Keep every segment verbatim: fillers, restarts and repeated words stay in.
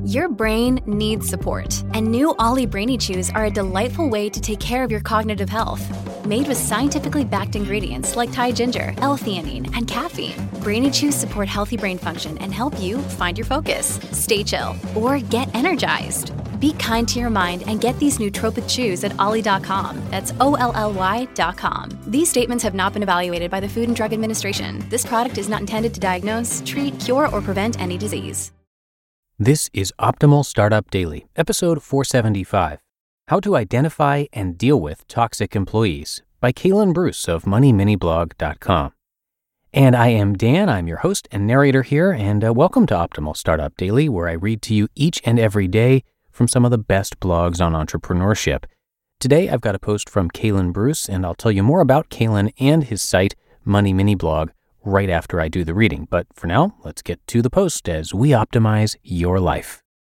Your brain needs support, and new Ollie Brainy Chews are a delightful way to take care of your cognitive health. Made with scientifically backed ingredients like Thai ginger, L-theanine, and caffeine, Brainy Chews support healthy brain function and help you find your focus, stay chill, or get energized. Be kind to your mind and get these nootropic chews at ollie dot com. That's O L L Y dot com. These statements have not been evaluated by the Food and Drug Administration. This product is not intended to diagnose, treat, cure, or prevent any disease. This is Optimal Startup Daily, episode four seventy-five, How to Identify and Deal with Toxic Employees by Kaylin Bruce of money mini blog dot com. And I am Dan, I'm your host and narrator here, and uh, welcome to Optimal Startup Daily, where I read to you each and every day from some of the best blogs on entrepreneurship. Today, I've got a post from Kaylin Bruce, and I'll tell you more about Kaylin and his site, Money Mini Blog, right after I do the reading. But for now, let's get to the post as we optimize your life.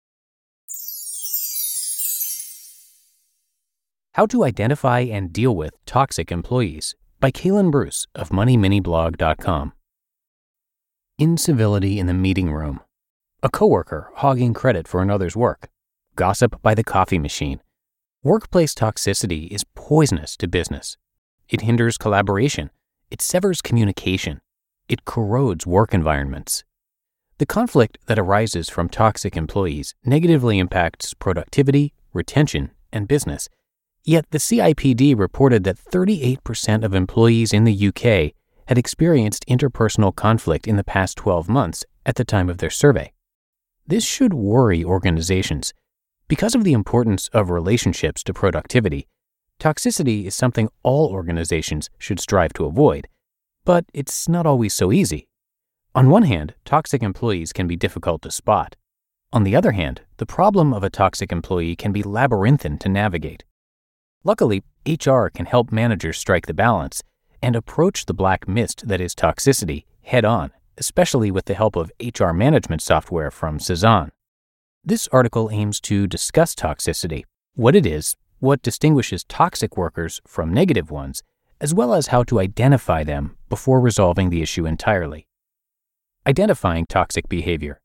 How to Identify and Deal with Toxic Employees by Kaylin Bruce of money mini blog dot com. Incivility in the meeting room. A coworker hogging credit for another's work. Gossip by the coffee machine. Workplace toxicity is poisonous to business. It hinders collaboration. It severs communication. It corrodes work environments. The conflict that arises from toxic employees negatively impacts productivity, retention, and business. Yet the C I P D reported that thirty-eight percent of employees in the U K had experienced interpersonal conflict in the past twelve months at the time of their survey. This should worry organizations. Because of the importance of relationships to productivity, toxicity is something all organizations should strive to avoid. But it's not always so easy. On one hand, toxic employees can be difficult to spot. On the other hand, the problem of a toxic employee can be labyrinthine to navigate. Luckily, H R can help managers strike the balance and approach the black mist that is toxicity head-on, especially with the help of H R management software from Cezanne. This article aims to discuss toxicity, what it is, what distinguishes toxic workers from negative ones, as well as how to identify them before resolving the issue entirely. Identifying toxic behavior.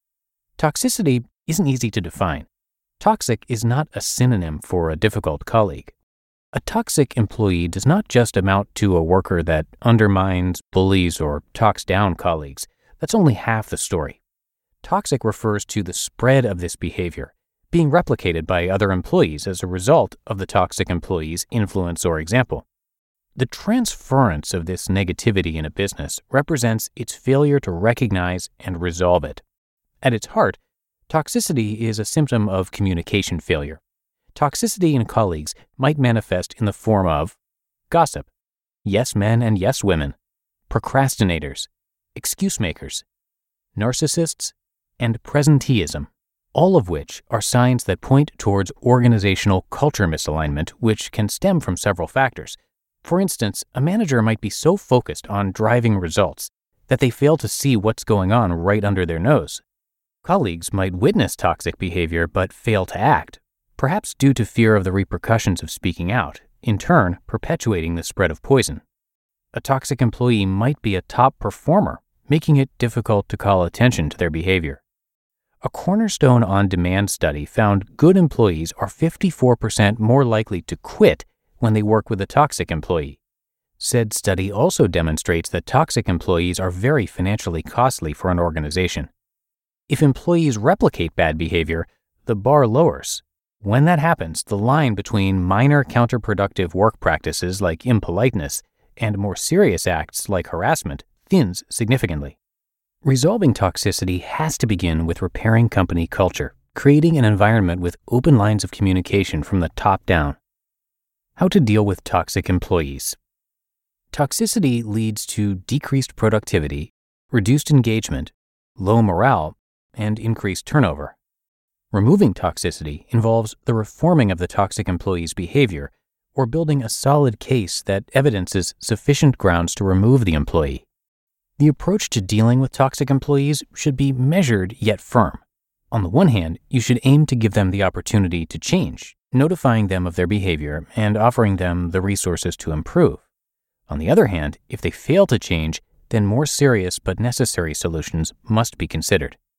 Toxicity isn't easy to define. Toxic is not a synonym for a difficult colleague. A toxic employee does not just amount to a worker that undermines, bullies, or talks down colleagues. That's only half the story. Toxic refers to the spread of this behavior, being replicated by other employees as a result of the toxic employee's influence or example. The transference of this negativity in a business represents its failure to recognize and resolve it. At its heart, toxicity is a symptom of communication failure. Toxicity in colleagues might manifest in the form of gossip, yes men and yes women, procrastinators, excuse makers, narcissists, and presenteeism, all of which are signs that point towards organizational culture misalignment, which can stem from several factors. For instance, a manager might be so focused on driving results that they fail to see what's going on right under their nose. Colleagues might witness toxic behavior but fail to act, perhaps due to fear of the repercussions of speaking out, in turn perpetuating the spread of poison. A toxic employee might be a top performer, making it difficult to call attention to their behavior. A Cornerstone On-Demand study found good employees are fifty-four percent more likely to quit when they work with a toxic employee. Said study also demonstrates that toxic employees are very financially costly for an organization. If employees replicate bad behavior, the bar lowers. When that happens, the line between minor counterproductive work practices like impoliteness and more serious acts like harassment thins significantly. Resolving toxicity has to begin with repairing company culture, creating an environment with open lines of communication from the top down. How to deal with toxic employees. Toxicity leads to decreased productivity, reduced engagement, low morale, and increased turnover. Removing toxicity involves the reforming of the toxic employee's behavior or building a solid case that evidences sufficient grounds to remove the employee. The approach to dealing with toxic employees should be measured yet firm. On the one hand, you should aim to give them the opportunity to change, notifying them of their behavior and offering them the resources to improve. On the other hand, if they fail to change, then more serious but necessary solutions must be considered.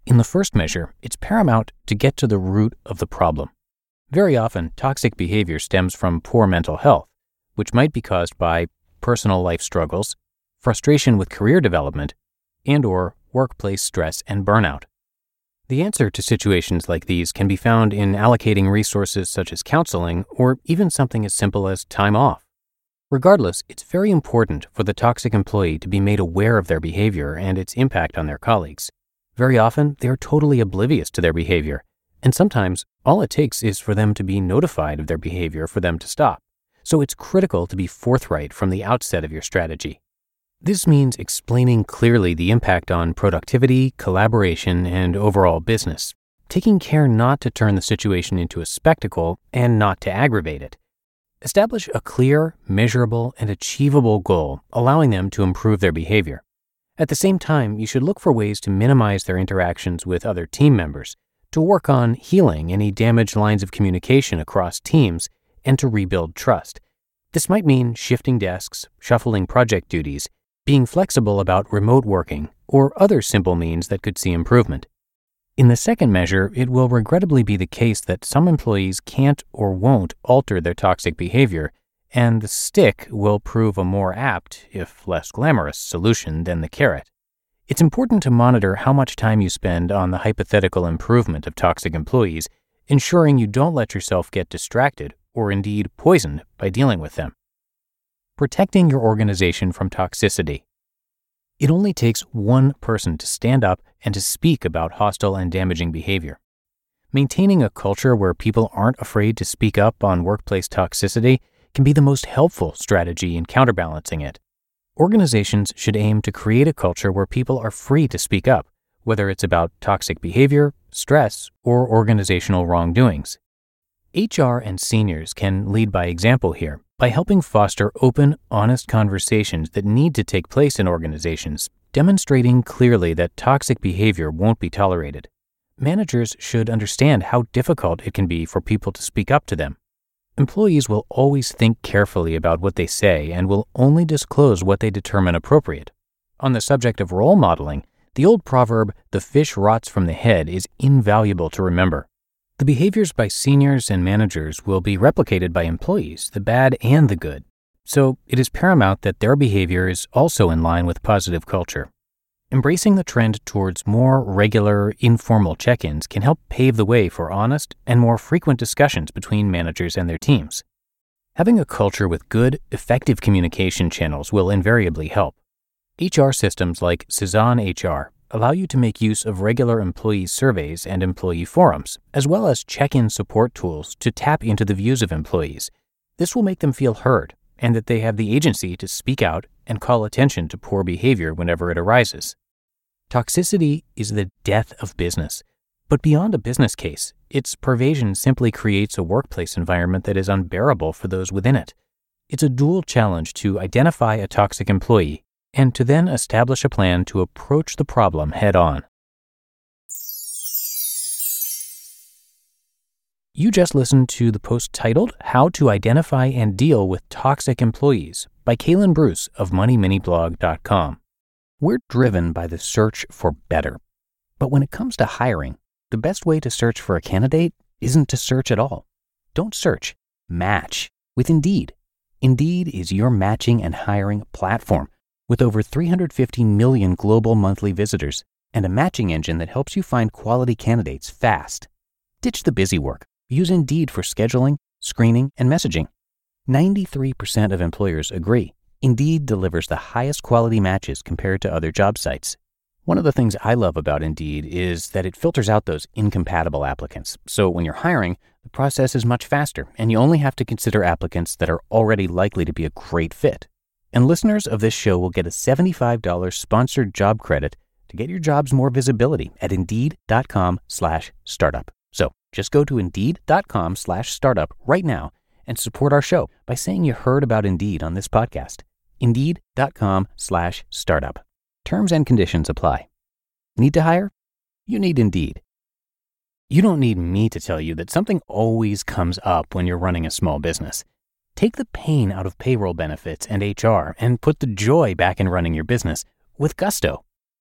In the first measure, it's paramount to get to the root of the problem. Very often, toxic behavior stems from poor mental health, which might be caused by personal life struggles, frustration with career development, and/or workplace stress and burnout. The answer to situations like these can be found in allocating resources such as counseling or even something as simple as time off. Regardless, it's very important for the toxic employee to be made aware of their behavior and its impact on their colleagues. Very often, they are totally oblivious to their behavior, and sometimes all it takes is for them to be notified of their behavior for them to stop. So it's critical to be forthright from the outset of your strategy. This means explaining clearly the impact on productivity, collaboration, and overall business, taking care not to turn the situation into a spectacle and not to aggravate it. Establish a clear, measurable, and achievable goal, allowing them to improve their behavior. At the same time, you should look for ways to minimize their interactions with other team members, to work on healing any damaged lines of communication across teams, and to rebuild trust. This might mean shifting desks, shuffling project duties, being flexible about remote working, or other simple means that could see improvement. In the second measure, it will regrettably be the case that some employees can't or won't alter their toxic behavior, and the stick will prove a more apt, if less glamorous, solution than the carrot. It's important to monitor how much time you spend on the hypothetical improvement of toxic employees, ensuring you don't let yourself get distracted or indeed poisoned by dealing with them. Protecting your organization from toxicity. It only takes one person to stand up and to speak about hostile and damaging behavior. Maintaining a culture where people aren't afraid to speak up on workplace toxicity can be the most helpful strategy in counterbalancing it. Organizations should aim to create a culture where people are free to speak up, whether it's about toxic behavior, stress, or organizational wrongdoings. H R and seniors can lead by example here by helping foster open, honest conversations that need to take place in organizations, demonstrating clearly that toxic behavior won't be tolerated. Managers should understand how difficult it can be for people to speak up to them. Employees will always think carefully about what they say and will only disclose what they determine appropriate. On the subject of role modeling, the old proverb, "the fish rots from the head," is invaluable to remember. The behaviors by seniors and managers will be replicated by employees, the bad and the good. So it is paramount that their behavior is also in line with positive culture. Embracing the trend towards more regular, informal check-ins can help pave the way for honest and more frequent discussions between managers and their teams. Having a culture with good, effective communication channels will invariably help. H R systems like Cezanne H R allow you to make use of regular employee surveys and employee forums, as well as check-in support tools to tap into the views of employees. This will make them feel heard and that they have the agency to speak out and call attention to poor behavior whenever it arises. Toxicity is the death of business, but beyond a business case, its pervasion simply creates a workplace environment that is unbearable for those within it. It's a dual challenge to identify a toxic employee and to then establish a plan to approach the problem head-on. You just listened to the post titled How to Identify and Deal with Toxic Employees by Kaylin Bruce of money mini blog dot com. We're driven by the search for better. But when it comes to hiring, the best way to search for a candidate isn't to search at all. Don't search, match with Indeed. Indeed is your matching and hiring platform with over three hundred fifty million global monthly visitors and a matching engine that helps you find quality candidates fast. Ditch the busy work. Use Indeed for scheduling, screening, and messaging. ninety-three percent of employers agree Indeed delivers the highest quality matches compared to other job sites. One of the things I love about Indeed is that it filters out those incompatible applicants. So when you're hiring, the process is much faster, and you only have to consider applicants that are already likely to be a great fit. And listeners of this show will get a seventy-five dollars sponsored job credit to get your jobs more visibility at Indeed.com slash startup. So just go to Indeed.com slash startup right now and support our show by saying you heard about Indeed on this podcast. Indeed.com slash startup. Terms and conditions apply. Need to hire? You need Indeed. You don't need me to tell you that something always comes up when you're running a small business. Take the pain out of payroll benefits and H R and put the joy back in running your business with Gusto.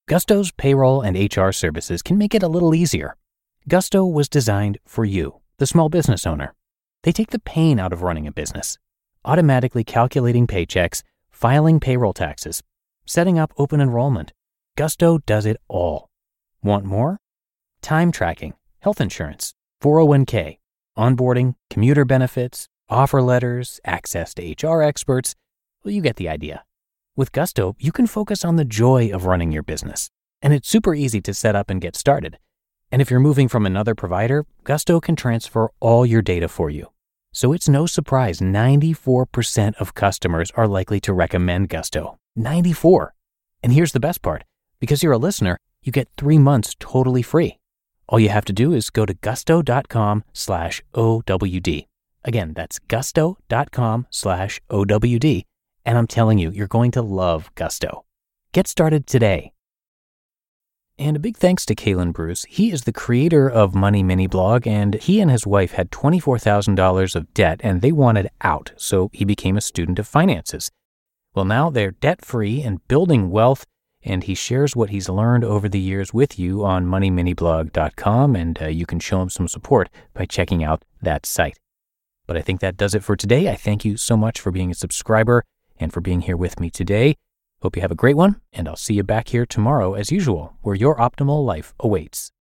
Gusto's payroll and H R services can make it a little easier. Gusto was designed for you, the small business owner. They take the pain out of running a business, automatically calculating paychecks, filing payroll taxes, setting up open enrollment. Gusto does it all. Want more? Time tracking, health insurance, four oh one k, onboarding, commuter benefits, offer letters, access to H R experts. Well, you get the idea. With Gusto, you can focus on the joy of running your business, and it's super easy to set up and get started. And if you're moving from another provider, Gusto can transfer all your data for you. So it's no surprise ninety-four percent of customers are likely to recommend Gusto. ninety-four. And here's the best part. Because you're a listener, you get three months totally free. All you have to do is go to gusto.com slash OWD. Again, that's gusto.com slash OWD. And I'm telling you, you're going to love Gusto. Get started today. And a big thanks to Kalen Bruce. He is the creator of Money Mini Blog, and he and his wife had twenty-four thousand dollars of debt, and they wanted out, so he became a student of finances. Well, now they're debt-free and building wealth, and he shares what he's learned over the years with you on money mini blog dot com, and uh, you can show him some support by checking out that site. But I think that does it for today. I thank you so much for being a subscriber and for being here with me today. Hope you have a great one, and I'll see you back here tomorrow as usual, where your optimal life awaits.